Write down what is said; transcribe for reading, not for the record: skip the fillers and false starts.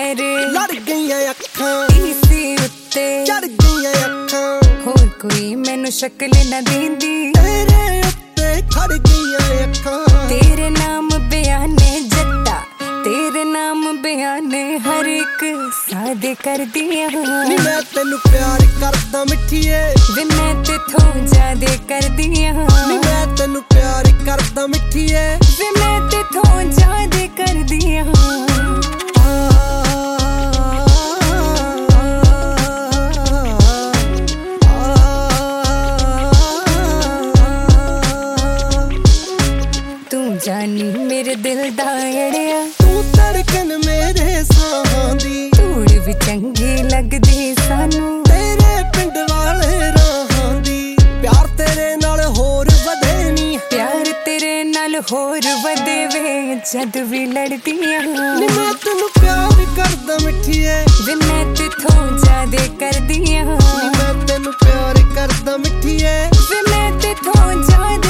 मेरे लड़ गईयां अखां इसी उत्ते चढ़ गईयां अखां होर कोई मैनू शक्ल न देंदी तेरे उत्ते खड़ गईयां अखां तेरे नाम बयाने जट्टा तेरे नाम बयाने हर एक सादे कर दिया नी मैं तेनू प्यार करदा मिठिए वे मैं तेथों ज्यादा कर दिया नी मैं तेनू प्यार करदा मिठिए वे मैं तेथों ज्यादा कर दिया तू जानी मेरे दिल दा अड़िया तू धड़कन मेरे साहां दी धूड़ भी चंगी लगदी सानू तेरे पिंड वाले राहां दी प्यार तेरे नाल होर वधे नी प्यार तेरे नाल होर वधे वे जद भी लड़दियां नी मैं तेनू प्यार करदा मिठिए वे मैं तेथों ज्यादा कर दिया नी मैं तेनू प्यार करदा मिठिए वे मैं तेथों ज्यादा